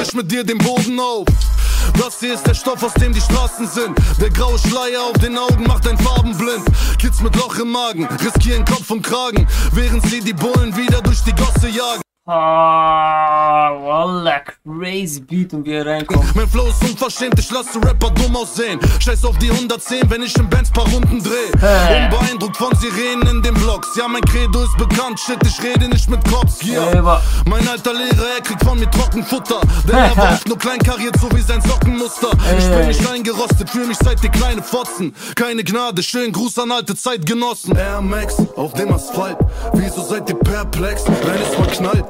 ich mit dir den Boden auf. Das hier ist der Stoff, aus dem die Straßen sind. Der graue Schleier auf den Augen macht dein Farben blind. Kids mit Loch im Magen riskieren Kopf und Kragen, während sie die Bullen wieder durch die Gosse jagen. Ah, Wallah, crazy Beat und wie er reinkommt. Mein Flow ist unverschämt, ich lasse Rapper dumm aussehen. Scheiß auf die 110, wenn ich im Benz paar Runden dreh. Unbeeindruckt von Sirenen in den Vlogs. Ja, mein Credo ist bekannt, shit, ich rede nicht mit Cops. Yeah. Mein alter Lehrer, er kriegt von mir Trockenfutter. Denn er war oft nur klein kariert, so wie sein Sockenmuster. Ich bin nicht eingerostet, fühl mich seit die kleine Fotzen. Keine Gnade, schönen Gruß an alte Zeitgenossen. Air Max auf dem Asphalt, wieso seid ihr perplex? Wenn es mal knallt,